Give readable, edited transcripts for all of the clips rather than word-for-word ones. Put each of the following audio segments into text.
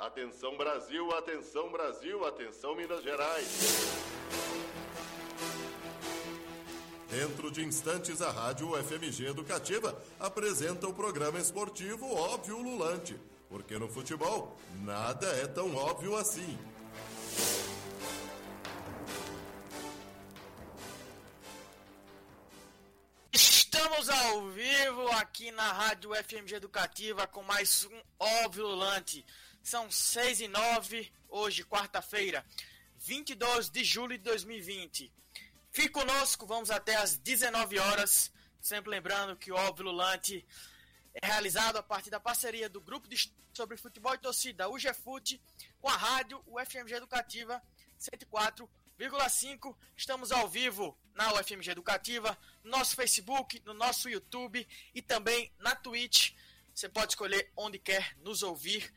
Atenção Brasil, atenção Brasil, atenção Minas Gerais. Dentro de instantes, a Rádio FMG Educativa apresenta o programa esportivo Óbvio Lulante, porque no futebol nada é tão óbvio assim. Estamos ao vivo aqui na Rádio FMG Educativa com mais um Óbvio Lulante. São 6h09, hoje, quarta-feira, 22 de julho de 2020. Fique conosco, vamos até às 19 horas. Sempre lembrando que o Óbvio Lulante é realizado a partir da parceria do Grupo de sobre Futebol e Torcida, o GFUT, com a rádio UFMG Educativa 104,5. Estamos ao vivo na UFMG Educativa, no nosso Facebook, no nosso YouTube e também na Twitch. Você pode escolher onde quer nos ouvir.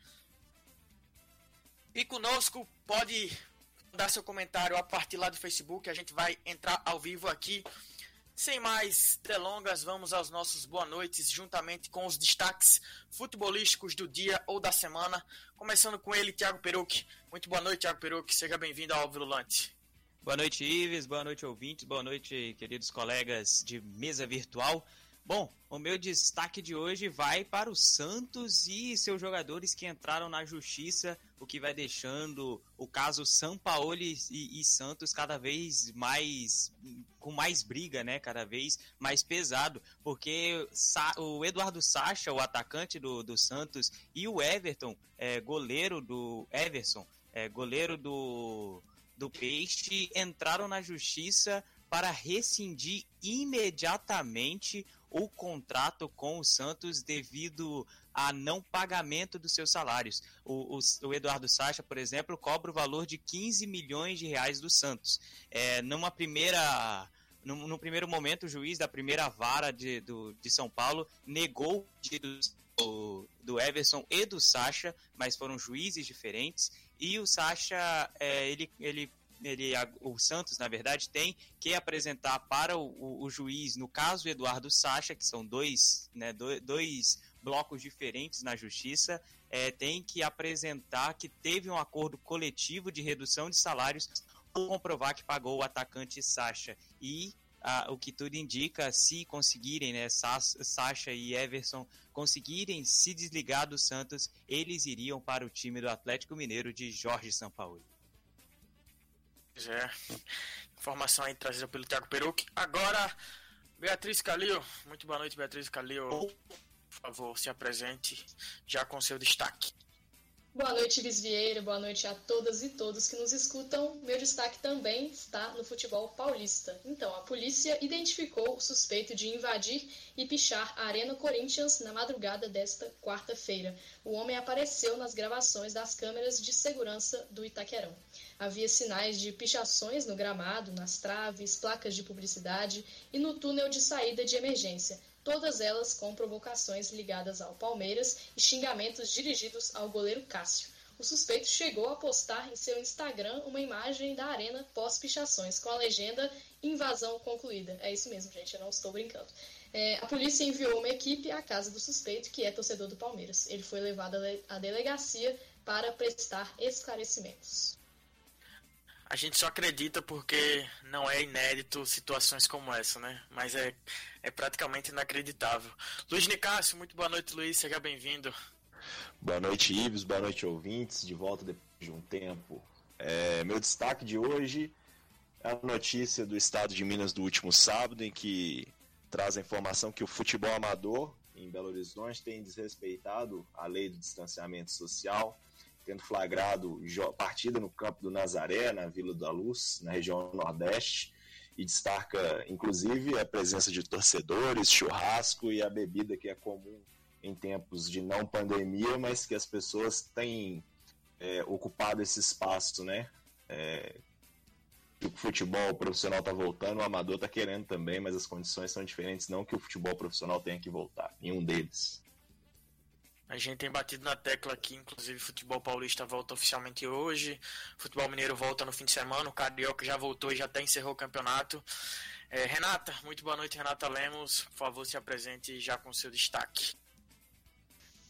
E conosco, pode dar seu comentário a partir lá do Facebook. A gente vai entrar ao vivo aqui. Sem mais delongas, vamos aos nossos boa noites, juntamente com os destaques futebolísticos do dia ou da semana. Começando com ele, Thiago Perucchi. Muito boa noite, Thiago Perucchi. Seja bem-vindo ao Óbvio Lulante. Boa noite, Ives. Boa noite, ouvintes. Boa noite, queridos colegas de mesa virtual. Bom, o meu destaque de hoje vai para o Santos e seus jogadores que entraram na justiça, o que vai deixando o caso Sampaoli e Santos cada vez mais, com mais briga, né? Cada vez mais pesado, porque o Eduardo Sacha, o atacante do Santos, e o Everton, goleiro do Everson, goleiro do Peixe, entraram na justiça para rescindir imediatamente o contrato com o Santos devido a não pagamento dos seus salários. O Eduardo Sacha, por exemplo, cobra o valor de 15 milhões de reais do Santos. No primeiro momento, o juiz da primeira vara de São Paulo negou o pedido do Everson e do Sacha, mas foram juízes diferentes, e o Sacha, o Santos, na verdade, tem que apresentar para o juiz, no caso Eduardo Sacha, que são dois blocos diferentes na justiça, tem que apresentar que teve um acordo coletivo de redução de salários ou comprovar que pagou o atacante Sacha. E o que tudo indica, se conseguirem, né, Sacha e Everson conseguirem se desligar do Santos, eles iriam para o time do Atlético Mineiro de Jorge Sampaoli. Informação aí trazida pelo Thiago Perucchi. Agora, Beatriz Calil. Muito boa noite, Beatriz Calil. Por favor, se apresente já com seu destaque. Boa noite, Ives Vieira. Boa noite a todas e todos que nos escutam. Meu destaque também está no futebol paulista. Então, a polícia identificou o suspeito de invadir e pichar a Arena Corinthians na madrugada desta quarta-feira. O homem apareceu nas gravações das câmeras de segurança do Itaquerão. Havia sinais de pichações no gramado, nas traves, placas de publicidade e no túnel de saída de emergência, todas elas com provocações ligadas ao Palmeiras e xingamentos dirigidos ao goleiro Cássio. O suspeito chegou a postar em seu Instagram uma imagem da arena pós-pichações, com a legenda "Invasão concluída". É isso mesmo, gente, eu não estou brincando. A polícia enviou uma equipe à casa do suspeito, que é torcedor do Palmeiras. Ele foi levado à delegacia para prestar esclarecimentos. A gente só acredita porque não é inédito situações como essa, né? Mas é praticamente inacreditável. Luiz Nicásio, muito boa noite, Luiz. Seja bem-vindo. Boa noite, Ives. Boa noite, ouvintes. De volta depois de um tempo. Meu destaque de hoje é a notícia do Estado de Minas do último sábado, em que traz a informação que o futebol amador em Belo Horizonte tem desrespeitado a lei do distanciamento social, tendo flagrado partida no campo do Nazaré, na Vila da Luz, na região Nordeste, e destaca, inclusive, a presença de torcedores, churrasco e a bebida que é comum em tempos de não pandemia, mas que as pessoas têm ocupado esse espaço, né? O futebol profissional está voltando, o amador está querendo também, mas as condições são diferentes, não que o futebol profissional tenha que voltar, nenhum deles. A gente tem batido na tecla aqui, inclusive futebol paulista volta oficialmente hoje, futebol mineiro volta no fim de semana, o Carioca já voltou e já até encerrou o campeonato. Renata, muito boa noite, Renata Lemos, por favor se apresente já com seu destaque.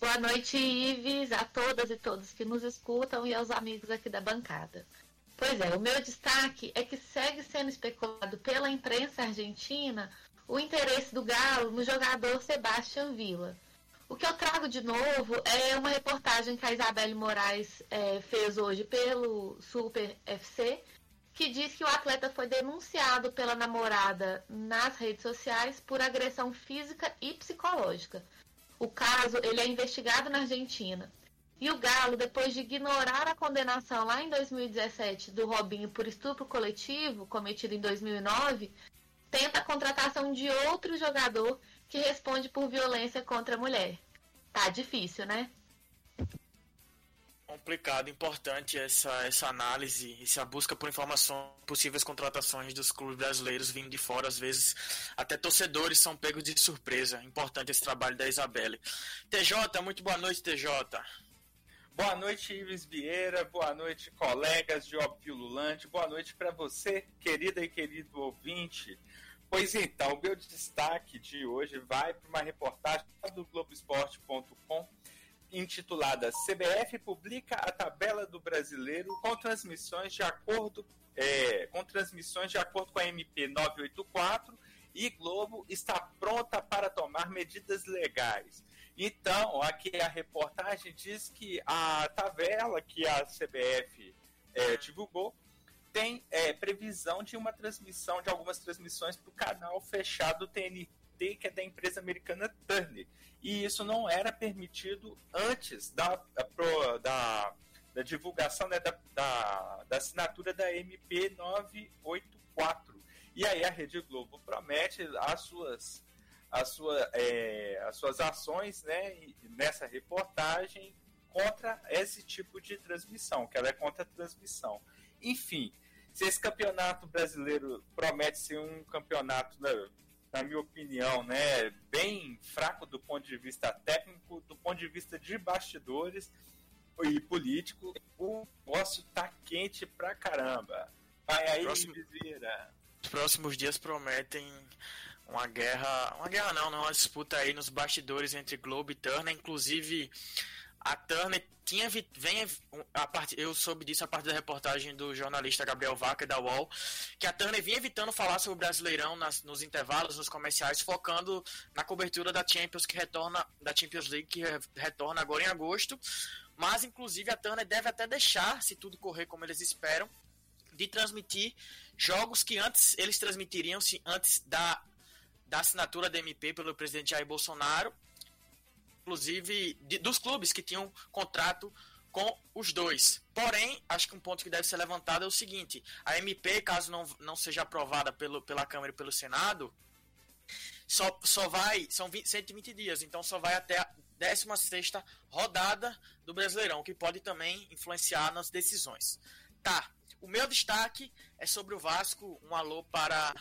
Boa noite, Ives, a todas e todos que nos escutam e aos amigos aqui da bancada. Pois é, o meu destaque é que segue sendo especulado pela imprensa argentina o interesse do Galo no jogador Sebastián Villa. O que eu trago de novo é uma reportagem que a Isabelle Moraes fez hoje pelo Super FC, que diz que o atleta foi denunciado pela namorada nas redes sociais por agressão física e psicológica. O caso ele é investigado na Argentina. E o Galo, depois de ignorar a condenação lá em 2017 do Robinho por estupro coletivo, cometido em 2009, tenta a contratação de outro jogador que responde por violência contra a mulher. Tá difícil, né? Complicado, importante essa análise, essa busca por informações, possíveis contratações dos clubes brasileiros vindo de fora, às vezes até torcedores são pegos de surpresa. Importante esse trabalho da Isabelle. TJ, muito boa noite, TJ. Boa noite, Ives Vieira, boa noite, colegas de Óbvio Lulante, boa noite para você, querida e querido ouvinte. Pois então, o meu destaque de hoje vai para uma reportagem do Globoesporte.com intitulada CBF publica a tabela do brasileiro com transmissões de acordo com a MP 984 e Globo está pronta para tomar medidas legais. Então, aqui a reportagem diz que a tabela que a CBF divulgou tem previsão de algumas transmissões para o canal fechado TNT, que é da empresa americana Turner. E isso não era permitido antes da divulgação, né, da assinatura da MP 984. E aí a Rede Globo promete as suas ações, né, nessa reportagem contra esse tipo de transmissão, que ela é contra a transmissão. Enfim, se esse campeonato brasileiro promete ser um campeonato, na minha opinião, né, bem fraco do ponto de vista técnico, do ponto de vista de bastidores e político, o negócio tá quente pra caramba. Vai aí, Vizira. Os próximos dias prometem uma uma disputa aí nos bastidores entre Globo e Turner. Inclusive, a Turner eu soube disso a partir da reportagem do jornalista Gabriel Vaca da UOL, que a Turner vinha evitando falar sobre o Brasileirão nos intervalos, nos comerciais, focando na cobertura da Champions League, que retorna agora em agosto. Mas, inclusive, a Turner deve até deixar, se tudo correr como eles esperam, de transmitir jogos que antes eles transmitiriam antes da assinatura da MP pelo presidente Jair Bolsonaro, inclusive dos clubes que tinham contrato com os dois. Porém, acho que um ponto que deve ser levantado é o seguinte: a MP, caso não seja aprovada pela Câmara e pelo Senado, são 120 dias, então só vai até a 16ª rodada do Brasileirão, o que pode também influenciar nas decisões. Tá, o meu destaque é sobre o Vasco. Um alô para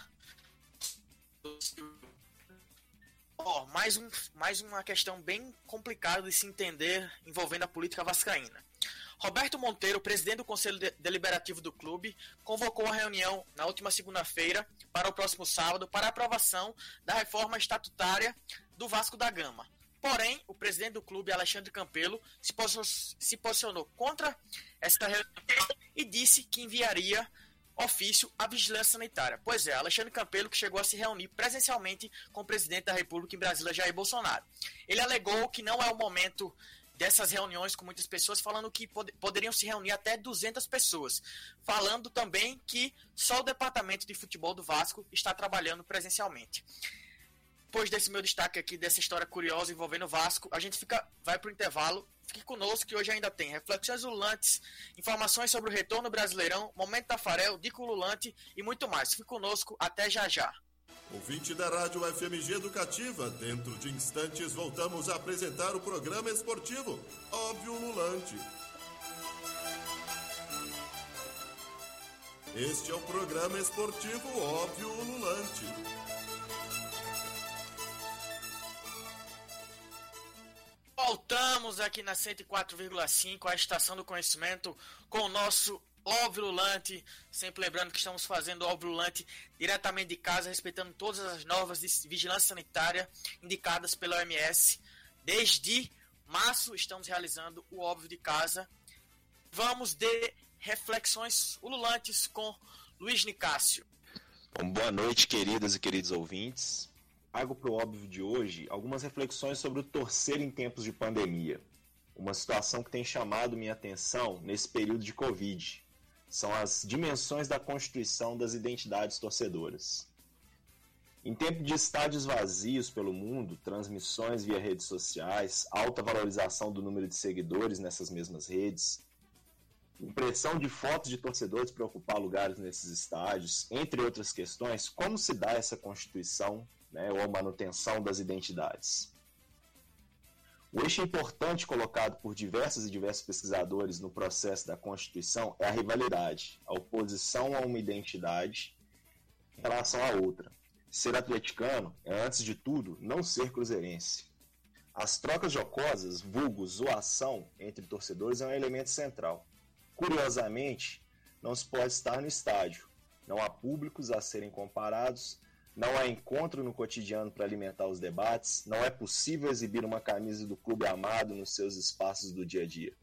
mais uma questão bem complicada de se entender envolvendo a política vascaína. Roberto Monteiro, presidente do Conselho Deliberativo do clube, convocou uma reunião na última segunda-feira para o próximo sábado para a aprovação da reforma estatutária do Vasco da Gama. Porém, o presidente do clube, Alexandre Campelo, se posicionou contra esta reunião e disse que enviaria ofício à vigilância sanitária. Pois é, Alexandre Campelo, que chegou a se reunir presencialmente com o presidente da República em Brasília, Jair Bolsonaro. Ele alegou que não é o momento dessas reuniões com muitas pessoas, falando que poderiam se reunir até 200 pessoas. Falando também que só o departamento de futebol do Vasco está trabalhando presencialmente. Depois desse meu destaque aqui, dessa história curiosa envolvendo o Vasco, a gente vai para o intervalo. Fique conosco que hoje ainda tem reflexões ululantes, informações sobre o retorno Brasileirão, Momento Tafarel, Dico Lulante e muito mais. Fique conosco, até já já. Ouvinte da Rádio FMG Educativa, dentro de instantes voltamos a apresentar o programa esportivo Óbvio Lulante. Este é o programa esportivo Óbvio Lulante. Voltamos aqui na 104,5, a Estação do Conhecimento, com o nosso Óbvio Lulante. Sempre lembrando que estamos fazendo o Óbvio Lulante diretamente de casa, respeitando todas as normas de vigilância sanitária indicadas pela OMS desde março, estamos realizando o Óbvio de Casa. Vamos de reflexões ululantes com Luiz Nicásio. Bom, boa noite, queridas e queridos ouvintes. Trago para o Óbvio de hoje algumas reflexões sobre o torcer em tempos de pandemia. Uma situação que tem chamado minha atenção nesse período de Covid. São as dimensões da constituição das identidades torcedoras. Em tempo de estádios vazios pelo mundo, transmissões via redes sociais, alta valorização do número de seguidores nessas mesmas redes, impressão de fotos de torcedores para ocupar lugares nesses estádios, entre outras questões, como se dá essa constituição, ou a manutenção das identidades? O eixo importante colocado por diversos pesquisadores no processo da constituição é a rivalidade, a oposição a uma identidade em relação à outra. Ser atleticano é, antes de tudo, não ser cruzeirense. As trocas jocosas, vulgo zoação entre torcedores, é um elemento central. Curiosamente, não se pode estar no estádio. Não há públicos a serem comparados, não há encontro no cotidiano para alimentar os debates, não é possível exibir uma camisa do clube amado nos seus espaços do dia a dia.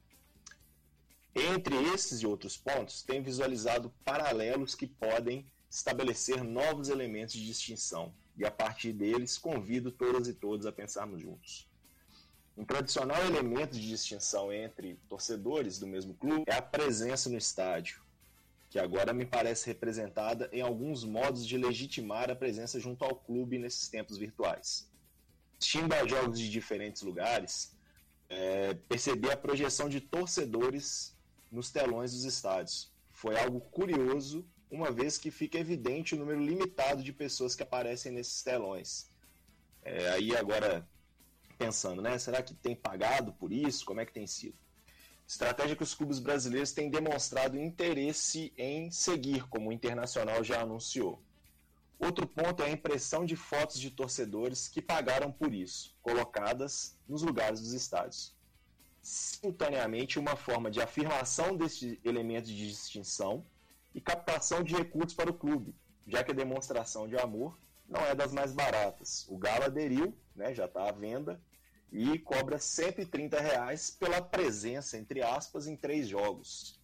Entre esses e outros pontos, tem visualizado paralelos que podem estabelecer novos elementos de distinção, e a partir deles convido todas e todos a pensarmos juntos. Um tradicional elemento de distinção entre torcedores do mesmo clube é a presença no estádio, que agora me parece representada em alguns modos de legitimar a presença junto ao clube nesses tempos virtuais. Assistindo a jogos de diferentes lugares, percebi a projeção de torcedores nos telões dos estádios. Foi algo curioso, uma vez que fica evidente o número limitado de pessoas que aparecem nesses telões. Aí agora, pensando, será que tem pagado por isso? Como é que tem sido? Estratégia que os clubes brasileiros têm demonstrado interesse em seguir, como o Internacional já anunciou. Outro ponto é a impressão de fotos de torcedores que pagaram por isso, colocadas nos lugares dos estádios. Simultaneamente, uma forma de afirmação desse elemento de distinção e captação de recursos para o clube, já que a demonstração de amor não é das mais baratas. O Galo aderiu, já está à venda, e cobra R$ 130 pela presença, entre aspas, em 3 jogos.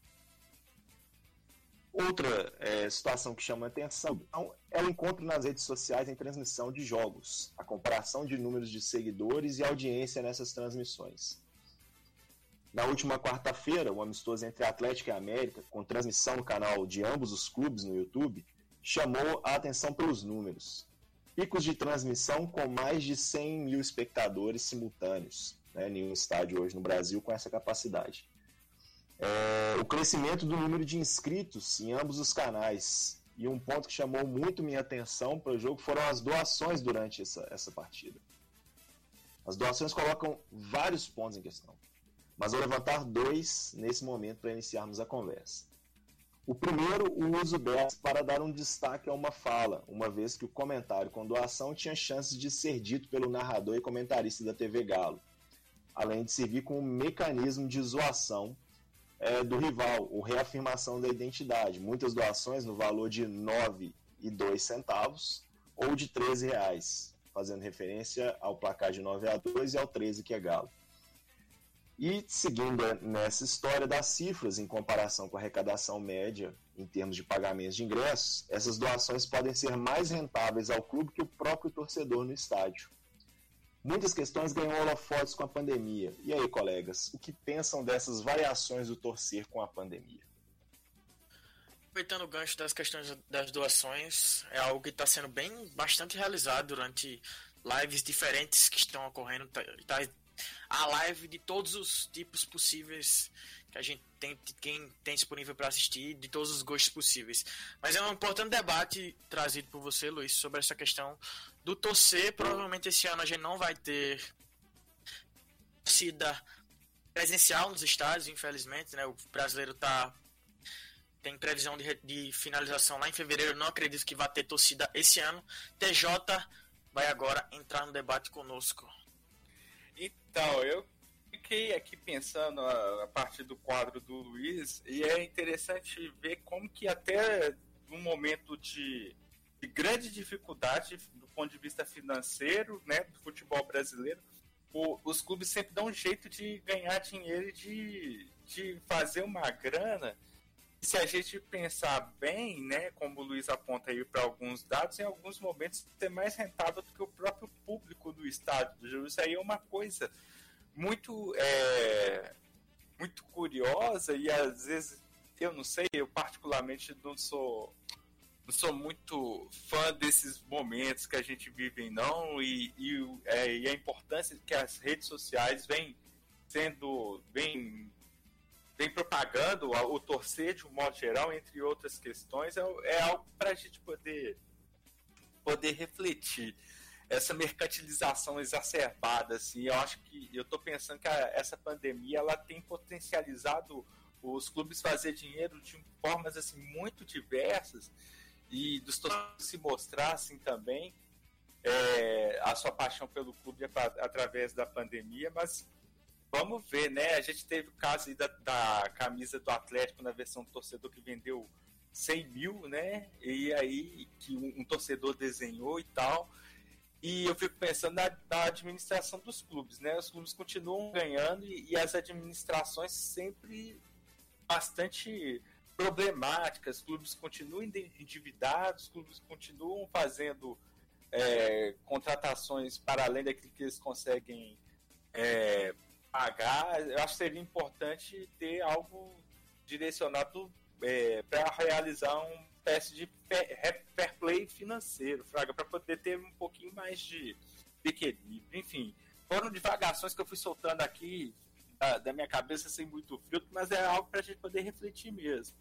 Outra situação que chama a atenção é o encontro nas redes sociais em transmissão de jogos, a comparação de números de seguidores e audiência nessas transmissões. Na última quarta-feira, o amistoso entre Atlético e América, com transmissão no canal de ambos os clubes no YouTube, chamou a atenção pelos números. Picos de transmissão com mais de 100 mil espectadores simultâneos, nenhum estádio hoje no Brasil com essa capacidade. O crescimento do número de inscritos em ambos os canais. E um ponto que chamou muito minha atenção para o jogo foram as doações durante essa partida. As doações colocam vários pontos em questão, mas vou levantar 2 nesse momento para iniciarmos a conversa. O primeiro, o uso delas para dar um destaque a uma fala, uma vez que o comentário com doação tinha chances de ser dito pelo narrador e comentarista da TV Galo, além de servir como um mecanismo de zoação do rival, ou reafirmação da identidade. Muitas doações no valor de R$ 9,02 ou de R$ 13, fazendo referência ao placar de 9-2 e ao 13 que é Galo. E, seguindo nessa história das cifras, em comparação com a arrecadação média em termos de pagamentos de ingressos, essas doações podem ser mais rentáveis ao clube que o próprio torcedor no estádio. Muitas questões ganham holofotes com a pandemia. E aí, colegas, o que pensam dessas variações do torcer com a pandemia? Aproveitando o gancho das questões das doações, é algo que está sendo bastante realizado durante lives diferentes que estão ocorrendo. A live de todos os tipos possíveis que a gente quem tem disponível para assistir, de todos os gostos possíveis. Mas é um importante debate trazido por você, Luiz, sobre essa questão do torcer. Provavelmente esse ano a gente não vai ter torcida presencial nos estádios, infelizmente, O brasileiro tem previsão de finalização lá em fevereiro. Não acredito que vai ter torcida esse ano. TJ vai agora entrar no debate conosco. Então, eu fiquei aqui pensando a partir do quadro do Luiz, e é interessante ver como que até num momento de grande dificuldade do ponto de vista financeiro, do futebol brasileiro, os clubes sempre dão um jeito de ganhar dinheiro e de fazer uma grana. E se a gente pensar bem, né, como o Luiz aponta aí para alguns dados, em alguns momentos é mais rentável do que o próprio público do estádio. Isso aí é uma coisa muito, muito curiosa e às vezes, eu não sei, eu particularmente não sou muito fã desses momentos que a gente vive, não, e a importância que as redes sociais vem propagando o torcer de um modo geral, entre outras questões, é algo para a gente poder refletir. Essa mercantilização exacerbada, assim, eu estou pensando que essa pandemia ela tem potencializado os clubes fazer dinheiro de formas assim muito diversas, e dos torcedores se mostrassem também a sua paixão pelo clube através da pandemia. Mas vamos ver, né? A gente teve o caso aí da camisa do Atlético na versão do torcedor que vendeu 100 mil, né? E aí que um torcedor desenhou e tal. E eu fico pensando na administração dos clubes, né? Os clubes continuam ganhando e as administrações sempre bastante problemáticas, clubes continuam endividados, clubes continuam fazendo contratações para além daquilo que eles conseguem pagar. Eu acho que seria importante ter algo direcionado para realizar uma espécie de fair play financeiro, Fraga, para poder ter um pouquinho mais de equilíbrio. Enfim, foram divagações que eu fui soltando aqui da minha cabeça sem muito filtro, mas é algo para a gente poder refletir mesmo.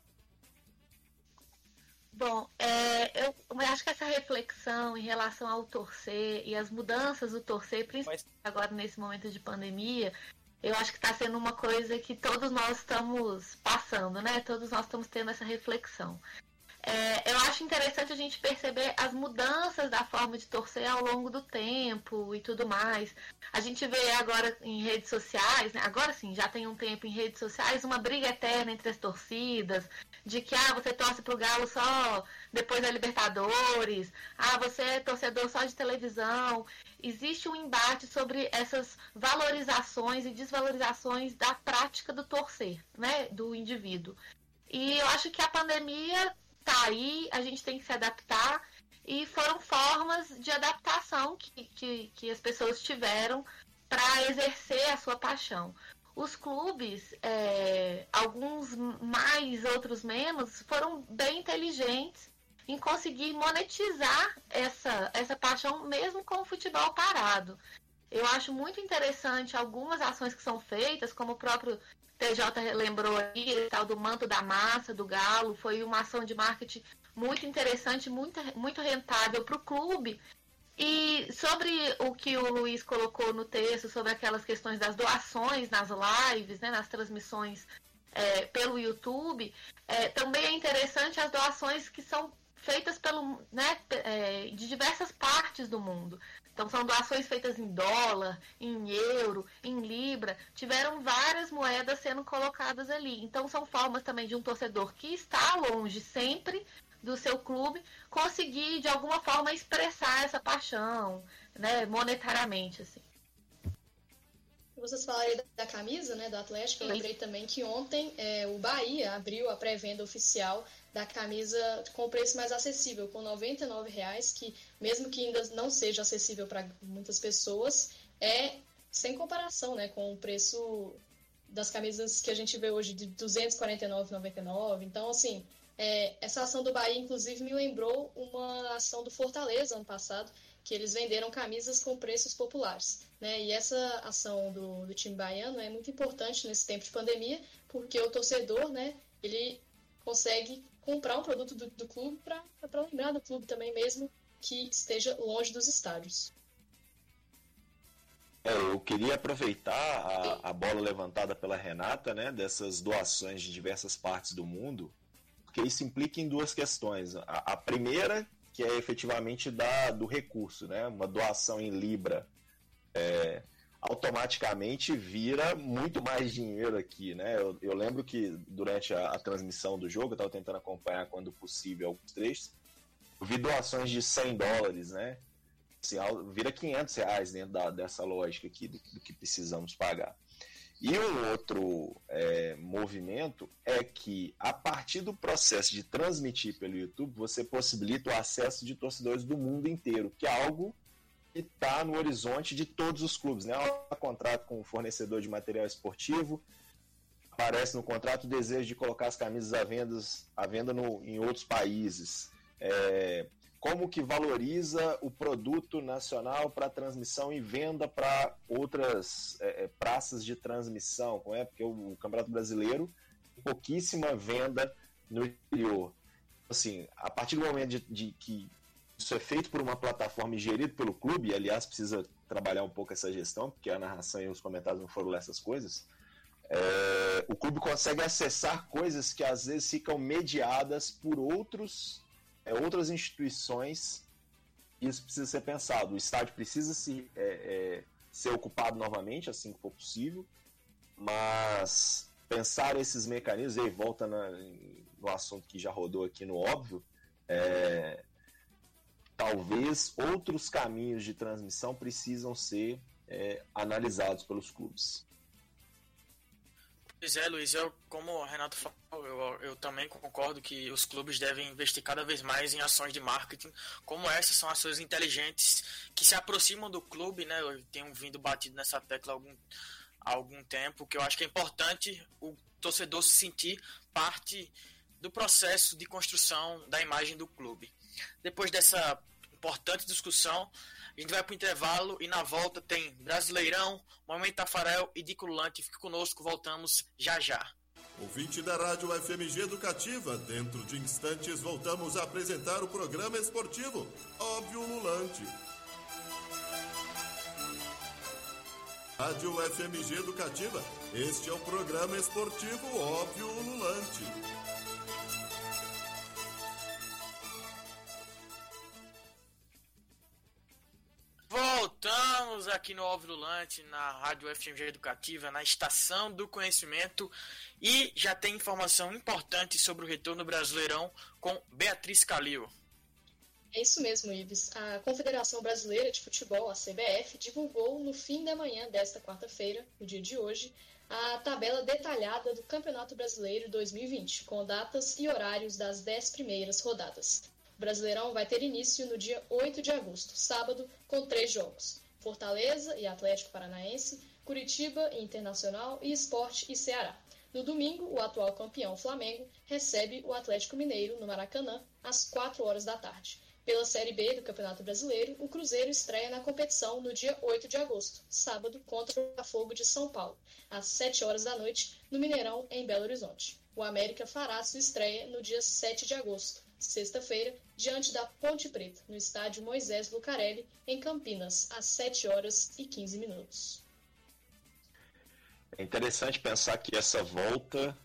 Bom, eu acho que essa reflexão em relação ao torcer e as mudanças do torcer, principalmente agora nesse momento de pandemia, eu acho que está sendo uma coisa que todos nós estamos passando, né? Todos nós estamos tendo essa reflexão. Eu acho interessante a gente perceber as mudanças da forma de torcer ao longo do tempo e tudo mais. A gente vê agora em redes sociais, né? Agora sim, já tem um tempo em redes sociais, uma briga eterna entre as torcidas, de que você torce pro Galo só depois da Libertadores, você é torcedor só de televisão. Existe um embate sobre essas valorizações e desvalorizações da prática do torcer, né? Do indivíduo. E eu acho que a pandemia tá aí, a gente tem que se adaptar, e foram formas de adaptação que as pessoas tiveram para exercer a sua paixão. Os clubes, alguns mais, outros menos, foram bem inteligentes em conseguir monetizar essa paixão mesmo com o futebol parado. Eu acho muito interessante algumas ações que são feitas, como o próprio TJ lembrou aí, tal do manto da massa, do Galo, foi uma ação de marketing muito interessante, muito rentável para o clube. E sobre o que o Luiz colocou no texto, sobre aquelas questões das doações nas lives, né, nas transmissões pelo YouTube, também é interessante as doações que são feitas de diversas partes do mundo. Então, são doações feitas em dólar, em euro, em libra. Tiveram várias moedas sendo colocadas ali. Então, são formas também de um torcedor que está longe sempre do seu clube conseguir, de alguma forma, expressar essa paixão, né, monetariamente, assim. Vocês falaram da camisa, né, do Atlético. Eu lembrei também que ontem o Bahia abriu a pré-venda oficial da camisa com preço mais acessível, com R$ 99,00, que mesmo que ainda não seja acessível para muitas pessoas, é sem comparação, né, com o preço das camisas que a gente vê hoje de R$ 249,99. Então, assim, essa ação do Bahia, inclusive, me lembrou uma ação do Fortaleza ano passado, que eles venderam camisas com preços populares, né? E essa ação do time baiano é muito importante nesse tempo de pandemia, porque o torcedor, né, ele consegue comprar um produto do clube para lembrar do clube também, mesmo que esteja longe dos estádios. Eu queria aproveitar a bola levantada pela Renata, né, dessas doações de diversas partes do mundo, porque isso implica em duas questões. A primeira, que é efetivamente do recurso, né? Uma doação em libra automaticamente vira muito mais dinheiro aqui, né? Eu lembro que durante a transmissão do jogo, eu estava tentando acompanhar quando possível alguns trechos, eu vi doações de $100, né? assim, vira R$500 dentro dessa lógica aqui do que precisamos pagar. E um outro movimento é que, a partir do processo de transmitir pelo YouTube, você possibilita o acesso de torcedores do mundo inteiro, que é algo que está no horizonte de todos os clubes, né? Há contrato com o fornecedor de material esportivo, aparece no contrato o desejo de colocar as camisas à venda em outros países. Como que valoriza o produto nacional para transmissão e venda para outras praças de transmissão, não é? Porque o Campeonato Brasileiro tem pouquíssima venda no exterior. Assim, a partir do momento de que isso é feito por uma plataforma e gerido pelo clube, e aliás precisa trabalhar um pouco essa gestão, porque a narração e os comentários não foram lá essas coisas, o clube consegue acessar coisas que às vezes ficam mediadas por outras instituições. Isso precisa ser pensado. O estádio precisa ser ocupado novamente, assim que for possível, mas pensar esses mecanismos, e aí volta no assunto que já rodou aqui no óbvio, talvez outros caminhos de transmissão precisam ser analisados pelos clubes. Pois é, Luiz, como o Renato falou, eu também concordo que os clubes devem investir cada vez mais em ações de marketing, como essas são ações inteligentes que se aproximam do clube, né? Eu tenho vindo batido nessa tecla há algum tempo, que eu acho que é importante o torcedor se sentir parte do processo de construção da imagem do clube. Depois dessa importante discussão, a gente vai para o intervalo e na volta tem Brasileirão, Momento Tafarel e Dico Lulante. Fique conosco, voltamos já já. Ouvinte da Rádio FMG Educativa, dentro de instantes voltamos a apresentar o programa esportivo Óbvio Lulante. Rádio FMG Educativa, este é o programa esportivo Óbvio Lulante. Voltamos aqui no Óbvio Lulante, na Rádio FMG Educativa, na Estação do Conhecimento, e já tem informação importante sobre o retorno Brasileirão com Beatriz Calil. É isso mesmo, Ives. A Confederação Brasileira de Futebol, a CBF, divulgou no fim da manhã desta quarta-feira, no dia de hoje, a tabela detalhada do Campeonato Brasileiro 2020, com datas e horários das 10 primeiras rodadas. O Brasileirão vai ter início no dia 8 de agosto, sábado, com 3 jogos: Fortaleza e Atlético Paranaense, Curitiba e Internacional e Sport e Ceará. No domingo, o atual campeão Flamengo recebe o Atlético Mineiro no Maracanã às 4 horas da tarde. Pela Série B do Campeonato Brasileiro, o Cruzeiro estreia na competição no dia 8 de agosto, sábado, contra o Botafogo de São Paulo, às 7 horas da noite, no Mineirão, em Belo Horizonte. O América fará sua estreia no dia 7 de agosto, sexta-feira, diante da Ponte Preta, no estádio Moisés Lucarelli, em Campinas, às 7 horas e 15 minutos. É interessante pensar que essa volta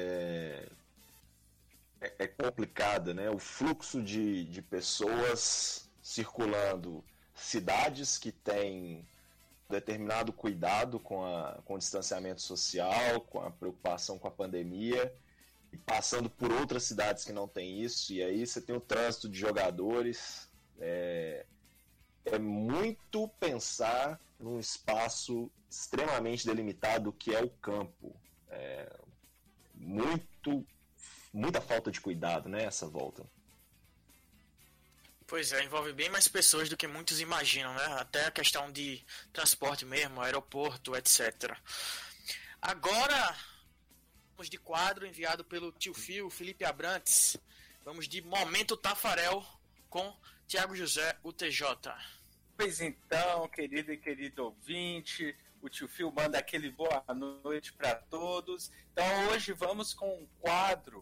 é complicada, né? O fluxo de pessoas circulando, cidades que têm determinado cuidado com o distanciamento social, com a preocupação com a pandemia, e passando por outras cidades que não têm isso, e aí você tem o trânsito de jogadores. É muito pensar num espaço extremamente delimitado que é o campo. Muita falta de cuidado, né, essa volta. Pois é, envolve bem mais pessoas do que muitos imaginam, né? Até a questão de transporte mesmo, aeroporto, etc. Agora, vamos de quadro enviado pelo tio Fio, Felipe Abrantes. Vamos de Momento Tafarel com Thiago José, o TJ. Pois então, querido e querido ouvinte, o tio Fio manda aquele boa noite para todos. Então hoje vamos com um quadro.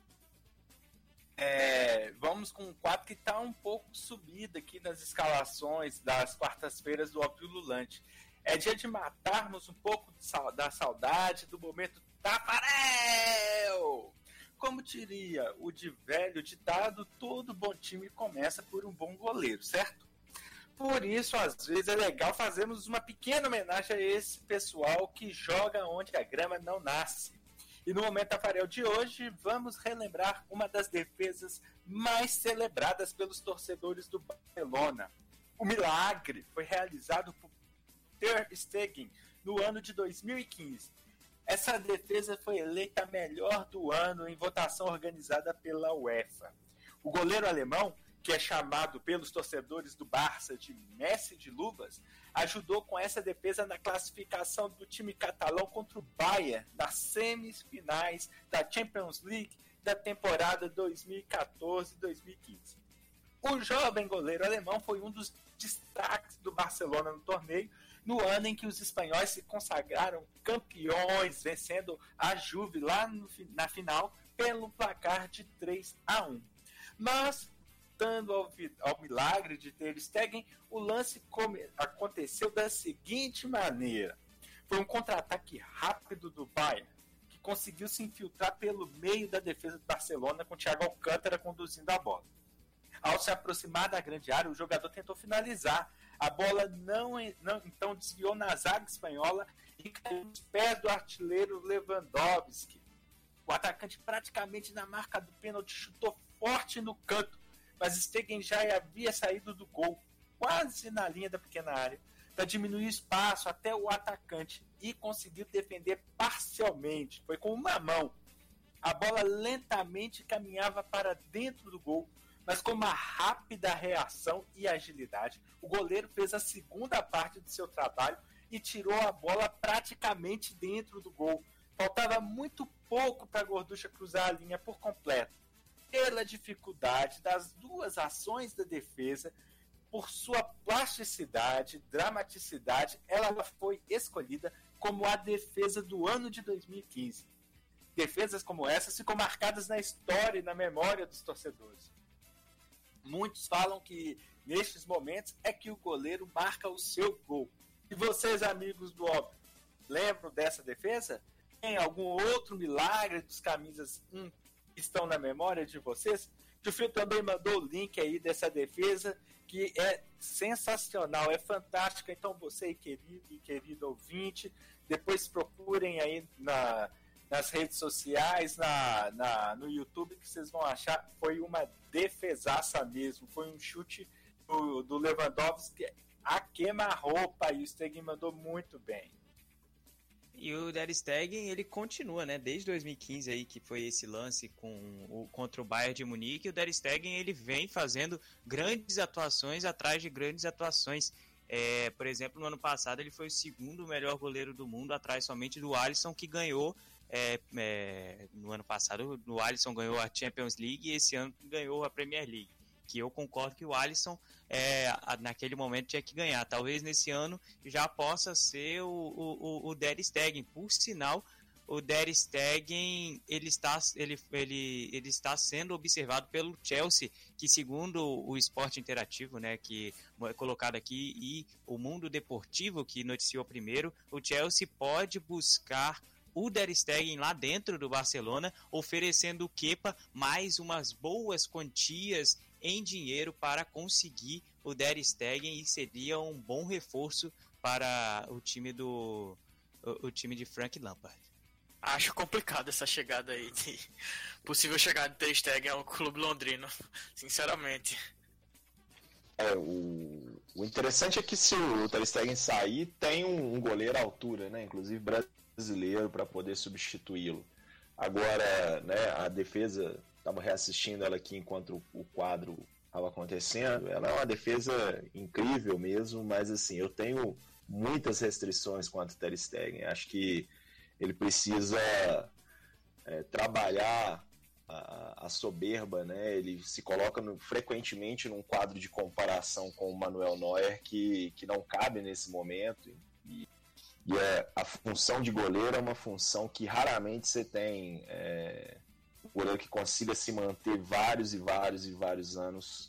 Vamos com um quadro que está um pouco subido aqui nas escalações das quartas-feiras do Óbvio Lulante. É dia de matarmos um pouco da saudade do momento Tafarel! Como diria o velho ditado, todo bom time começa por um bom goleiro, certo? Por isso, às vezes, é legal fazermos uma pequena homenagem a esse pessoal que joga onde a grama não nasce. E no Momento Tafarel de hoje, vamos relembrar uma das defesas mais celebradas pelos torcedores do Barcelona. O milagre foi realizado por Ter Stegen no ano de 2015. Essa defesa foi eleita a melhor do ano em votação organizada pela UEFA. O goleiro alemão, que é chamado pelos torcedores do Barça de Messi de Luvas, ajudou com essa defesa na classificação do time catalão contra o Bayern nas semifinais da Champions League da temporada 2014-2015. O jovem goleiro alemão foi um dos destaques do Barcelona no torneio, no ano em que os espanhóis se consagraram campeões, vencendo a Juve lá na final pelo placar de 3-1. Mas, voltando ao milagre de Ter Stegen, o lance aconteceu da seguinte maneira. Foi um contra-ataque rápido do Bayern, que conseguiu se infiltrar pelo meio da defesa do Barcelona, com Thiago Alcântara conduzindo a bola. Ao se aproximar da grande área, o jogador tentou finalizar. A bola então desviou na zaga espanhola e caiu nos pés do artilheiro Lewandowski. O atacante, praticamente na marca do pênalti, chutou forte no canto, mas Stegen já havia saído do gol, quase na linha da pequena área, para diminuir o espaço até o atacante e conseguiu defender parcialmente. Foi com uma mão. A bola lentamente caminhava para dentro do gol, mas com uma rápida reação e agilidade, o goleiro fez a segunda parte do seu trabalho e tirou a bola praticamente dentro do gol. Faltava muito pouco para a Gorducha cruzar a linha por completo. Pela dificuldade das duas ações da defesa, por sua plasticidade, dramaticidade, ela foi escolhida como a defesa do ano de 2015. Defesas como essas ficam marcadas na história e na memória dos torcedores. Muitos falam que nestes momentos é que o goleiro marca o seu gol. E vocês, amigos do Óbvio, lembram dessa defesa? Tem algum outro milagre dos camisas 1 que estão na memória de vocês? O Fio também mandou o link aí dessa defesa, que é sensacional, é fantástica. Então você, querido ouvinte, depois procurem aí nas redes sociais, no YouTube, que vocês vão achar. Foi uma defesaça mesmo, foi um chute do Lewandowski a queima-roupa, e o Stegen mandou muito bem. E o Ter Stegen, ele continua, né? Desde 2015 aí, que foi esse lance contra o Bayern de Munique, o Ter Stegen, ele vem fazendo grandes atuações atrás de grandes atuações. Por exemplo, no ano passado ele foi o segundo melhor goleiro do mundo, atrás somente do Alisson, que ganhou no ano passado o Alisson ganhou a Champions League e esse ano ganhou a Premier League, que eu concordo que o Alisson naquele momento tinha que ganhar. Talvez nesse ano já possa ser o Ter Stegen. Por sinal, o Ter Stegen ele está sendo observado pelo Chelsea, que segundo o Esporte Interativo, né, que é colocado aqui, e o Mundo Deportivo, que noticiou primeiro, o Chelsea pode buscar o Ter Stegen lá dentro do Barcelona, oferecendo o Kepa mais umas boas quantias em dinheiro para conseguir o Ter Stegen, e seria um bom reforço para o time de Frank Lampard. Acho complicado essa chegada aí, possível chegada de Ter Stegen ao clube londrino, sinceramente. O interessante é que se o Ter Stegen sair, tem um goleiro à altura, né? Inclusive brasileiro, para poder substituí-lo. Agora, né, a defesa, estava reassistindo ela aqui enquanto o quadro estava acontecendo, ela é uma defesa incrível mesmo, mas assim, eu tenho muitas restrições quanto ao Ter Stegen. Acho que ele precisa trabalhar a soberba, né? Ele se coloca frequentemente num quadro de comparação com o Manuel Neuer que não cabe nesse momento. E a função de goleiro é uma função que raramente você tem um goleiro que consiga se manter vários e vários e vários anos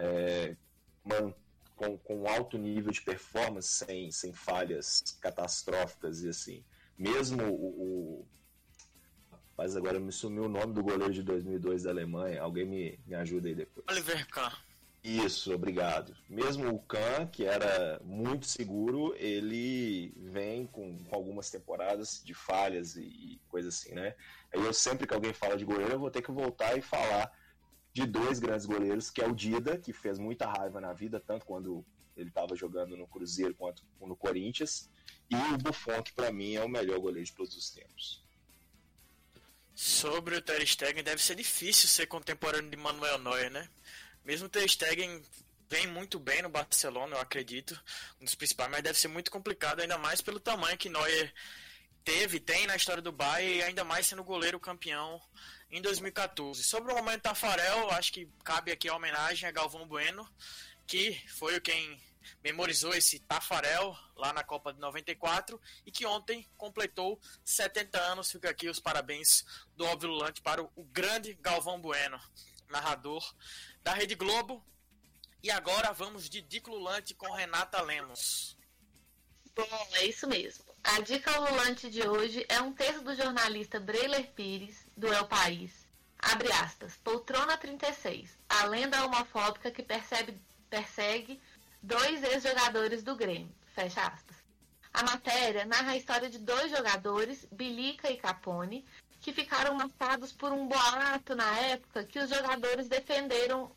com alto nível de performance, sem falhas catastróficas e assim. Mesmo mas agora me sumiu o nome do goleiro de 2002 da Alemanha. Alguém me ajuda aí depois. Oliver Kahn. Isso, obrigado. Mesmo o Kahn, que era muito seguro, ele vem com algumas temporadas de falhas e coisa assim, né? Aí sempre que alguém fala de goleiro, eu vou ter que voltar e falar de dois grandes goleiros, que é o Dida, que fez muita raiva na vida, tanto quando ele estava jogando no Cruzeiro quanto no Corinthians, e o Buffon, que para mim é o melhor goleiro de todos os tempos. Sobre o Ter Stegen, deve ser difícil ser contemporâneo de Manuel Neuer, né? Mesmo o Ter Stegen vem muito bem no Barcelona, eu acredito, um dos principais, mas deve ser muito complicado, ainda mais pelo tamanho que Neuer tem na história do Bayern, e ainda mais sendo goleiro campeão em 2014. Sobre o Romain Taffarel, acho que cabe aqui a homenagem a Galvão Bueno, que foi quem memorizou esse Taffarel lá na Copa de 94 e que ontem completou 70 anos. Fica aqui os parabéns do Óbvio Lulante para o grande Galvão Bueno, narrador da Rede Globo. E agora vamos de Dica Lulante com Renata Lemos. Bom, é isso mesmo. A dica lulante de hoje é um texto do jornalista Breiler Pires, do El País. Abre aspas. Poltrona 36. A lenda homofóbica que persegue 2 ex-jogadores do Grêmio. Fecha aspas. A matéria narra a história de 2 jogadores, Bilica e Capone, que ficaram marcados por um boato na época que os jogadores defenderam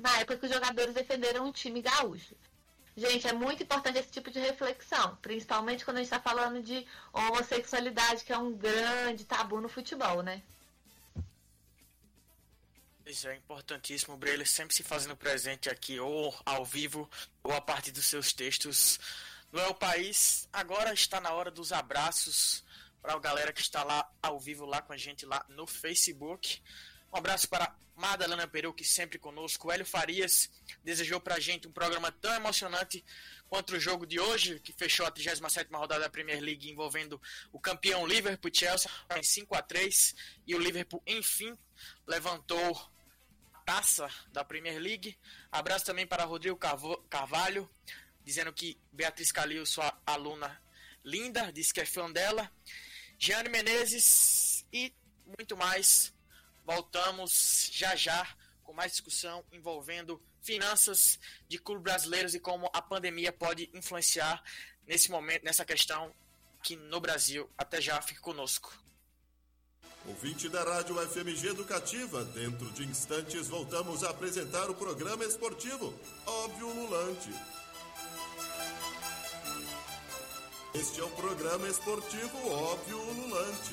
o time gaúcho. Gente, é muito importante esse tipo de reflexão, principalmente quando a gente está falando de homossexualidade, que é um grande tabu no futebol, né? Isso é importantíssimo, o Breiler sempre se fazendo presente aqui, ou ao vivo, ou a partir dos seus textos no El País. Agora está na hora dos abraços para a galera que está lá ao vivo, lá com a gente, lá no Facebook. Um abraço para Madalena Peru, que sempre conosco. O Hélio Farias desejou pra gente um programa tão emocionante quanto o jogo de hoje, que fechou a 37ª rodada da Premier League, envolvendo o campeão Liverpool Chelsea em 5-3, e o Liverpool, enfim, levantou a taça da Premier League. Abraço também para Rodrigo Carvalho, dizendo que Beatriz Calil, sua aluna linda, disse que é fã dela. Jeane Menezes e muito mais. Voltamos já com mais discussão envolvendo finanças de clubes brasileiros e como a pandemia pode influenciar nesse momento, nessa questão aqui no Brasil. Até já, fique conosco. Ouvinte da Rádio FMG Educativa, dentro de instantes voltamos a apresentar o programa esportivo Óbvio Lulante. Este é o programa esportivo Óbvio Lulante.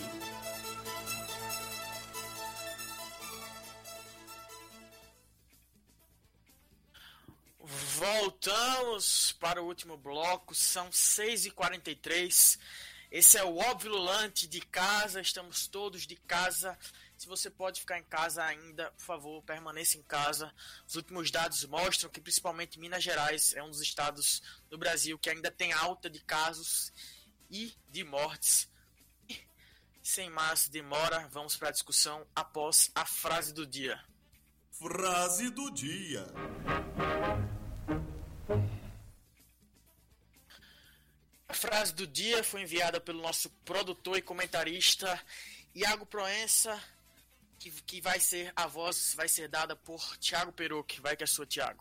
Voltamos para o último bloco, são 6h43. Esse é o Óbvio Lulante de casa, estamos todos de casa. Se você pode ficar em casa ainda, por favor, permaneça em casa. Os últimos dados mostram que principalmente Minas Gerais é um dos estados do Brasil que ainda tem alta de casos e de mortes. E, sem mais demora, vamos para a discussão após a frase do dia. Frase do dia. A frase do dia foi enviada pelo nosso produtor e comentarista Iago Proença, que vai ser a voz, vai ser dada por Thiago Perucchi. Vai que é sua, Thiago.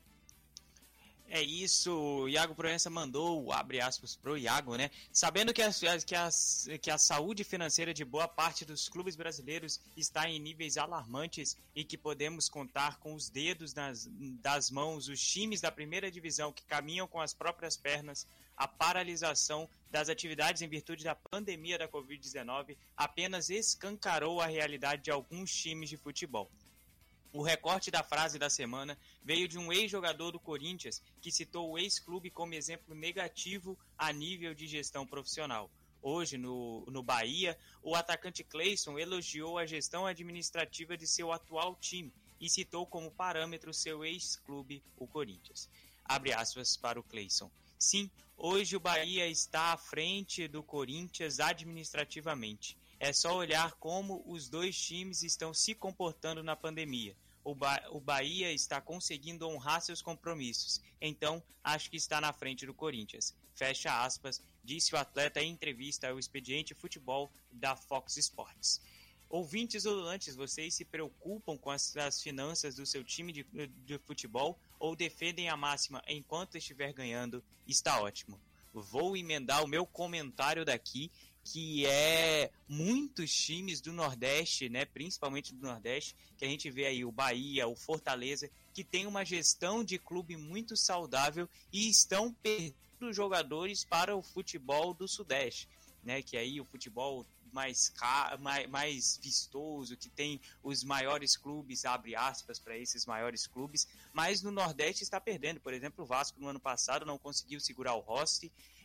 É isso, o Iago Proença mandou, abre aspas, pro Iago, né? Sabendo que a saúde financeira de boa parte dos clubes brasileiros está em níveis alarmantes e que podemos contar com os dedos das mãos os times da primeira divisão que caminham com as próprias pernas, a paralisação das atividades em virtude da pandemia da Covid-19 apenas escancarou a realidade de alguns times de futebol. O recorte da frase da semana veio de um ex-jogador do Corinthians que citou o ex-clube como exemplo negativo a nível de gestão profissional. Hoje, no Bahia, o atacante Cleison elogiou a gestão administrativa de seu atual time e citou como parâmetro seu ex-clube, o Corinthians. Abre aspas para o Cleison. Sim, hoje o Bahia está à frente do Corinthians administrativamente. É só olhar como os dois times estão se comportando na pandemia. O Bahia está conseguindo honrar seus compromissos. Então, acho que está na frente do Corinthians. Fecha aspas, disse o atleta em entrevista ao Expediente Futebol da Fox Sports. Ouvintes ululantes, vocês se preocupam com as finanças do seu time de futebol ou defendem a máxima enquanto estiver ganhando? Está ótimo. Vou emendar o meu comentário daqui que é muitos times do Nordeste, né, principalmente do Nordeste, que a gente vê aí o Bahia, o Fortaleza, que tem uma gestão de clube muito saudável e estão perdendo jogadores para o futebol do Sudeste, né, que aí o futebol mais vistoso, que tem os maiores clubes, abre aspas para esses maiores clubes, mas no Nordeste está perdendo. Por exemplo, o Vasco no ano passado não conseguiu segurar o Rossi,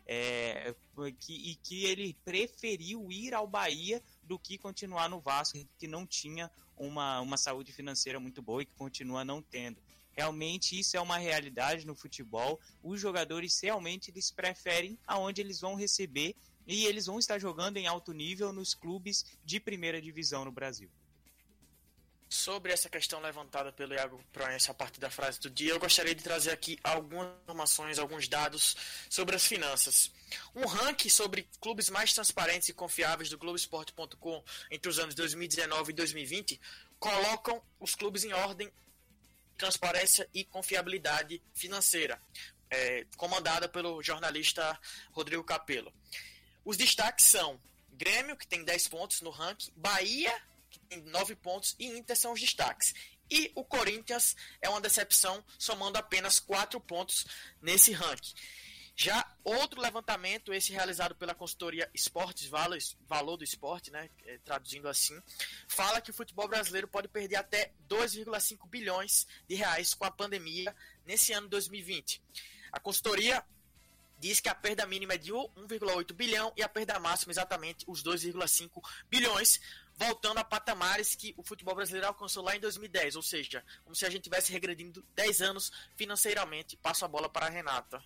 que ele preferiu ir ao Bahia do que continuar no Vasco, que não tinha uma saúde financeira muito boa e que continua não tendo. Realmente isso é uma realidade no futebol. Os jogadores realmente eles preferem aonde eles vão receber e eles vão estar jogando em alto nível nos clubes de primeira divisão no Brasil. Sobre essa questão levantada pelo Iago Proença a partir da frase do dia, eu gostaria de trazer aqui algumas informações, alguns dados sobre as finanças. Um ranking sobre clubes mais transparentes e confiáveis do Globoesporte.com entre os anos 2019 e 2020 colocam os clubes em ordem de transparência e confiabilidade financeira, comandada pelo jornalista Rodrigo Capello. Os destaques são Grêmio, que tem 10 pontos no ranking, Bahia, que tem 9 pontos, e Inter são os destaques. E o Corinthians é uma decepção, somando apenas 4 pontos nesse ranking. Já outro levantamento, esse realizado pela consultoria Esportes, Valor do Esporte, né, traduzindo assim, fala que o futebol brasileiro pode perder até 2,5 bilhões de reais com a pandemia nesse ano 2020. A consultoria diz que a perda mínima é de 1,8 bilhão e a perda máxima exatamente os 2,5 bilhões, voltando a patamares que o futebol brasileiro alcançou lá em 2010, ou seja, como se a gente tivesse regredindo 10 anos financeiramente. Passo a bola para a Renata.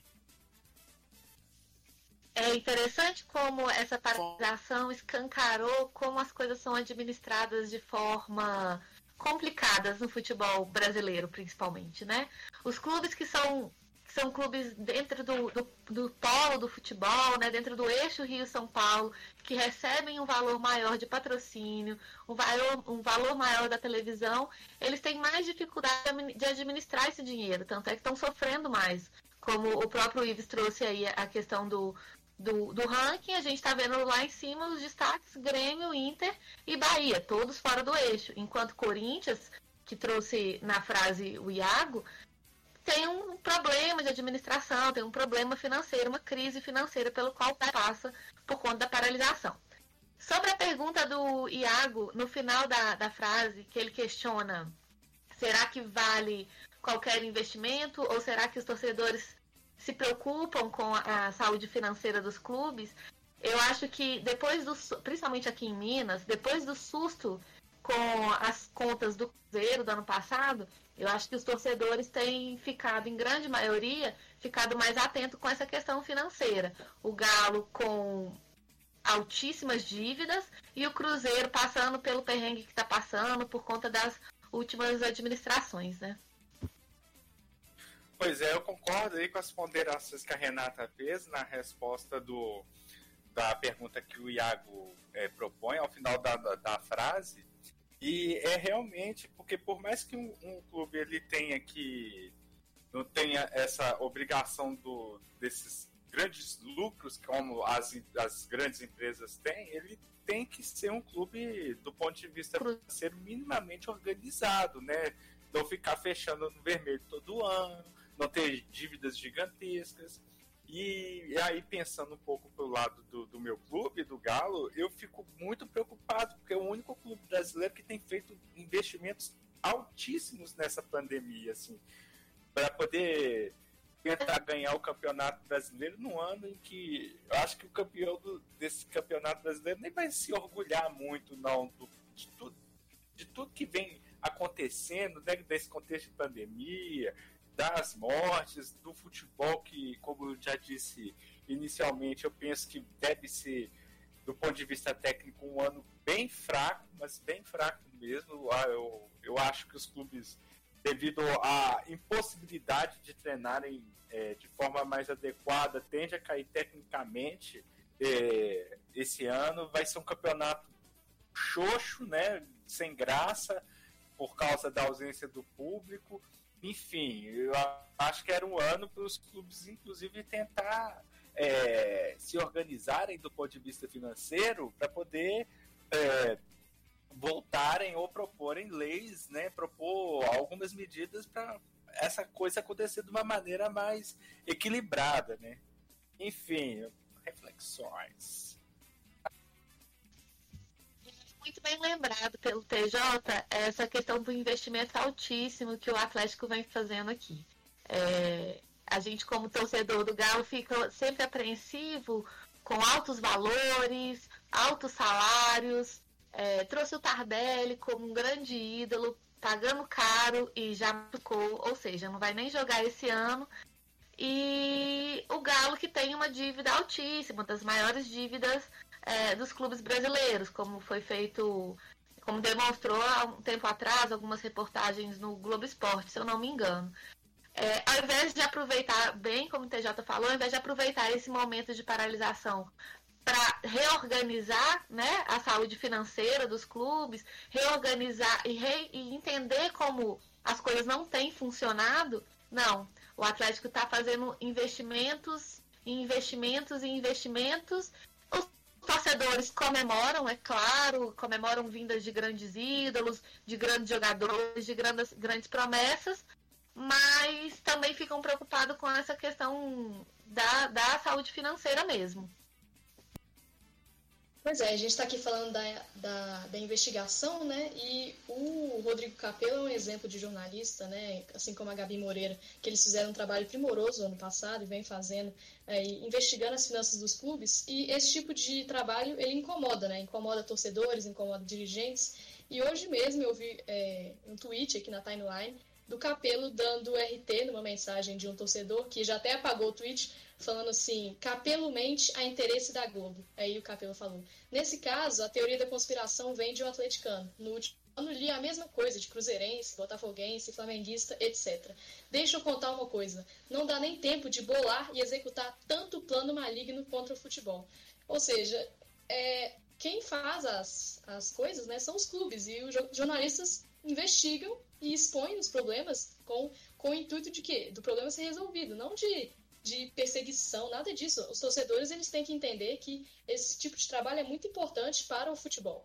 É interessante como essa paralisação escancarou como as coisas são administradas de forma complicadas no futebol brasileiro, principalmente, né? Os clubes que são clubes dentro do polo do futebol, né, dentro do eixo Rio-São Paulo, que recebem um valor maior de patrocínio, um valor maior da televisão, eles têm mais dificuldade de administrar esse dinheiro, tanto é que estão sofrendo mais. Como o próprio Ives trouxe aí a questão do ranking, a gente está vendo lá em cima os destaques Grêmio, Inter e Bahia, todos fora do eixo, enquanto Corinthians, que trouxe na frase o Iago, tem um problema de administração, tem um problema financeiro, uma crise financeira pelo qual passa por conta da paralisação. Sobre a pergunta do Iago, no final da frase, que ele questiona, será que vale qualquer investimento ou será que os torcedores se preocupam com a saúde financeira dos clubes? Eu acho que principalmente aqui em Minas, depois do susto com as contas do Cruzeiro do ano passado, eu acho que os torcedores têm ficado, em grande maioria, mais atento com essa questão financeira. O Galo com altíssimas dívidas e o Cruzeiro passando pelo perrengue que está passando por conta das últimas administrações, né? Pois é, eu concordo aí com as ponderações que a Renata fez na resposta da pergunta que o Iago propõe ao final da frase. E é realmente, porque por mais que um clube ele não tenha essa obrigação desses grandes lucros como as grandes empresas têm, ele tem que ser um clube, do ponto de vista financeiro, minimamente organizado, né? Não ficar fechando no vermelho todo ano, não ter dívidas gigantescas. E aí, pensando um pouco pelo lado do meu clube, do Galo, eu fico muito preocupado, porque é o único clube brasileiro que tem feito investimentos altíssimos nessa pandemia, assim, para poder tentar ganhar o Campeonato Brasileiro num ano em que eu acho que o campeão desse Campeonato Brasileiro nem vai se orgulhar muito, não, de tudo que vem acontecendo, né, desse contexto de pandemia, das mortes, do futebol que, como eu já disse inicialmente, eu penso que deve ser, do ponto de vista técnico, um ano bem fraco, mas bem fraco mesmo. Eu acho que os clubes, devido à impossibilidade de treinarem de forma mais adequada, tende a cair tecnicamente esse ano. Vai ser um campeonato xoxo, né, sem graça, por causa da ausência do público. Enfim, eu acho que era um ano para os clubes, inclusive, tentar se organizarem do ponto de vista financeiro para poder voltarem ou proporem leis, né, propor algumas medidas para essa coisa acontecer de uma maneira mais equilibrada, né? Enfim, reflexões. Muito bem lembrado pelo TJ essa questão do investimento altíssimo que o Atlético vem fazendo aqui. A gente, como torcedor do Galo, fica sempre apreensivo com altos valores, altos salários. Trouxe o Tardelli como um grande ídolo, pagando caro e já machucou, ou seja, não vai nem jogar esse ano. E o Galo, que tem uma dívida altíssima, das maiores dívidas dos clubes brasileiros, como foi feito, como demonstrou há um tempo atrás, algumas reportagens no Globo Esporte, se eu não me engano. Ao invés de aproveitar, bem como o TJ falou, ao invés de aproveitar esse momento de paralisação para reorganizar, né, a saúde financeira dos clubes, reorganizar e entender como as coisas não têm funcionado, não. O Atlético está fazendo investimentos. Os torcedores comemoram, é claro, comemoram vindas de grandes ídolos, de grandes jogadores, de grandes promessas, mas também ficam preocupados com essa questão da saúde financeira mesmo. Pois a gente está aqui falando da investigação, né? E o Rodrigo Capello é um exemplo de jornalista, né? Assim como a Gabi Moreira, que eles fizeram um trabalho primoroso ano passado e vem fazendo, investigando as finanças dos clubes. E esse tipo de trabalho, ele incomoda, né? Incomoda torcedores, incomoda dirigentes. E hoje mesmo eu vi um tweet aqui na timeline do Capello dando RT numa mensagem de um torcedor, que já até apagou o tweet, falando assim: Capello mente a interesse da Globo. Aí o Capello falou: nesse caso, a teoria da conspiração vem de um atleticano. No último ano li a mesma coisa de cruzeirense, botafoguense, flamenguista, etc. Deixa eu contar uma coisa: não dá nem tempo de bolar e executar tanto plano maligno contra o futebol. Ou seja, quem faz as coisas, né, são os clubes, e os jornalistas investigam e expõem os problemas com o intuito de quê? Do problema ser resolvido, não de perseguição, nada disso. Os torcedores, eles têm que entender que esse tipo de trabalho é muito importante para o futebol.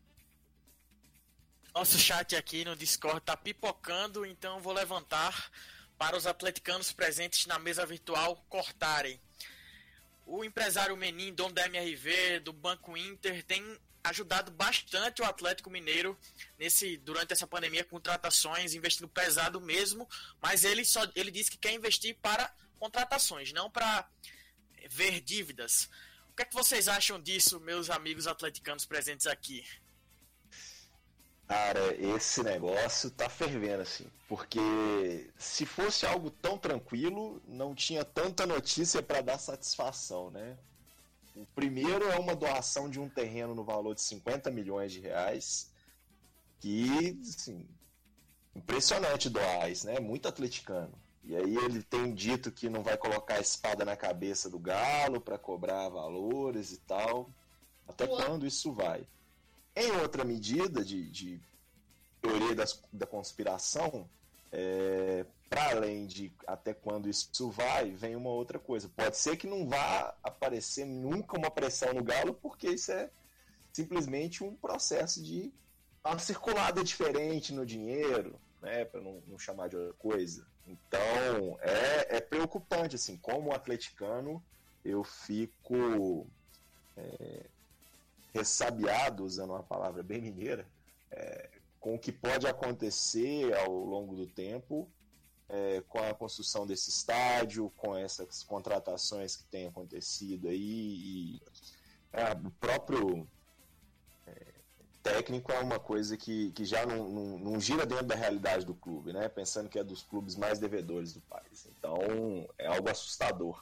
Nosso chat aqui no Discord tá pipocando, então vou levantar para os atleticanos presentes na mesa virtual cortarem. O empresário Menin, dono da MRV, do Banco Inter, tem ajudado bastante o Atlético Mineiro durante essa pandemia, com contratações, investindo pesado mesmo, mas ele disse que quer investir para contratações, não para ver dívidas. O que é que vocês acham disso, meus amigos atleticanos presentes aqui? Cara, esse negócio tá fervendo, assim, porque se fosse algo tão tranquilo, não tinha tanta notícia para dar satisfação, né? O primeiro é uma doação de um terreno no valor de 50 milhões de reais, que, assim, impressionante doar isso, né? Muito atleticano. E aí ele tem dito que não vai colocar a espada na cabeça do Galo para cobrar valores e tal. Até quando isso vai? Em outra medida de teoria da conspiração, para além de até quando isso vai, vem uma outra coisa. Pode ser que não vá aparecer nunca uma pressão no Galo, porque isso é simplesmente um processo de uma circulada diferente no dinheiro, né, para não chamar de outra coisa. Então, é preocupante, assim, como atleticano, eu fico ressabiado, usando uma palavra bem mineira, com o que pode acontecer ao longo do tempo, com a construção desse estádio, com essas contratações que têm acontecido aí, e o próprio técnico é uma coisa que já não gira dentro da realidade do clube, né? Pensando que é dos clubes mais devedores do país. Então, é algo assustador.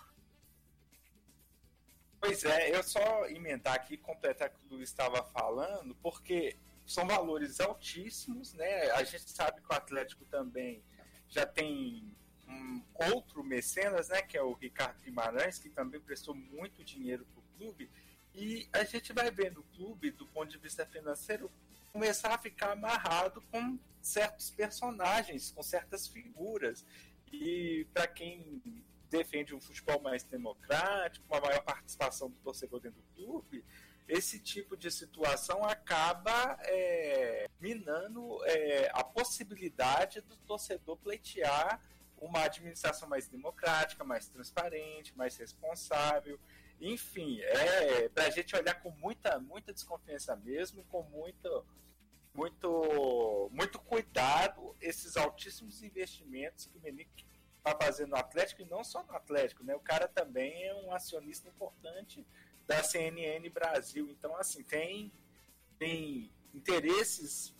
Pois é, eu só emendar aqui e completar o que o Luiz estava falando, porque são valores altíssimos, né? A gente sabe que o Atlético também já tem outro mecenas, né? Que é o Ricardo Guimarães, que também prestou muito dinheiro para o clube. E a gente vai vendo o clube, do ponto de vista financeiro, começar a ficar amarrado com certos personagens, com certas figuras. E para quem defende um futebol mais democrático, uma maior participação do torcedor dentro do clube, esse tipo de situação acaba minando a possibilidade do torcedor pleitear uma administração mais democrática, mais transparente, mais responsável. Enfim, para a gente olhar com muita desconfiança mesmo, com muito cuidado esses altíssimos investimentos que o Menique está fazendo no Atlético, e não só no Atlético, né? O cara também é um acionista importante da CNN Brasil. Então, assim, tem interesses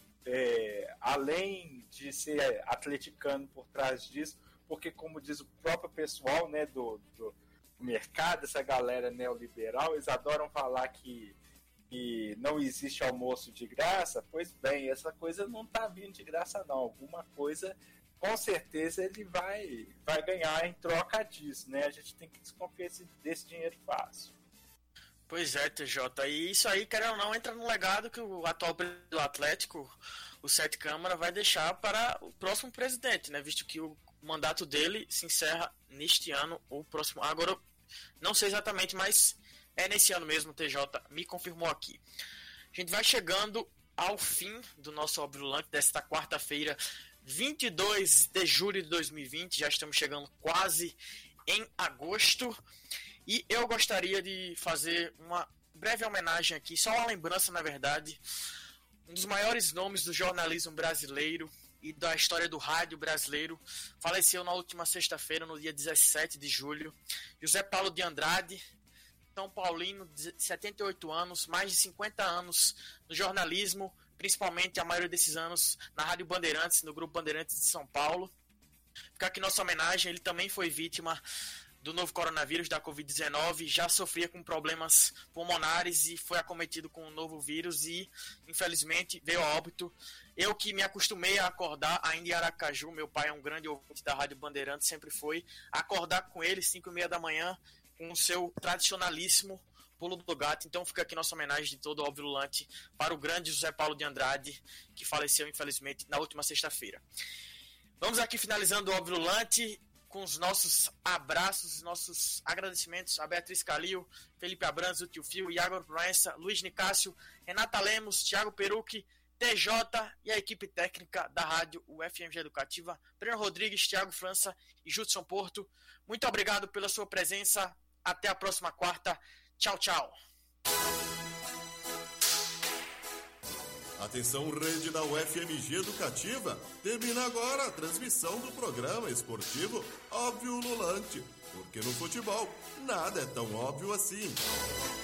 além de ser atleticano por trás disso, porque, como diz o próprio pessoal, né, do mercado, essa galera neoliberal, eles adoram falar que não existe almoço de graça. Pois bem, essa coisa não está vindo de graça não, alguma coisa com certeza ele vai ganhar em troca disso, né? A gente tem que desconfiar desse dinheiro fácil. Pois é, TJ, e isso aí, querendo ou não, entra no legado que o atual presidente do Atlético, o Sete Câmara, vai deixar para o próximo presidente, né? Visto que o mandato dele se encerra neste ano, ou próximo. Agora, não sei exatamente, mas é nesse ano mesmo, o TJ me confirmou aqui. A gente vai chegando ao fim do nosso Óbvio desta quarta-feira, 22 de julho de 2020, já estamos chegando quase em agosto, e eu gostaria de fazer uma breve homenagem aqui, só uma lembrança, na verdade, um dos maiores nomes do jornalismo brasileiro e da história do rádio brasileiro, faleceu na última sexta-feira, no dia 17 de julho, José Paulo de Andrade, São Paulino, de 78 anos, mais de 50 anos no jornalismo, principalmente a maioria desses anos na Rádio Bandeirantes, no Grupo Bandeirantes de São Paulo. Fica aqui nossa homenagem, ele também foi vítima do novo coronavírus, da Covid-19, já sofria com problemas pulmonares e foi acometido com um novo vírus e, infelizmente, veio a óbito. Eu que me acostumei a acordar ainda em Aracaju, meu pai é um grande ouvinte da Rádio Bandeirantes, sempre foi, acordar com ele 5h30 da manhã, com o seu tradicionalíssimo Pulo do Gato. Então fica aqui nossa homenagem de todo o Óbvio Lulante para o grande José Paulo de Andrade, que faleceu, infelizmente, na última sexta-feira. Vamos aqui finalizando o Óbvio Lulante com os nossos abraços, nossos agradecimentos a Beatriz Calil, Felipe Abrantes, o Tio Fio, Iago Proença, Luiz Nicásio, Renata Lemos, Thiago Perucchi, TJ e a equipe técnica da rádio UFMG Educativa, Breno Rodrigues, Thiago França e Judson Porto. Muito obrigado pela sua presença. Até a próxima quarta. Tchau, tchau. Atenção, rede da UFMG Educativa. Termina agora a transmissão do programa esportivo Óbvio Lulante. Porque no futebol, nada é tão óbvio assim.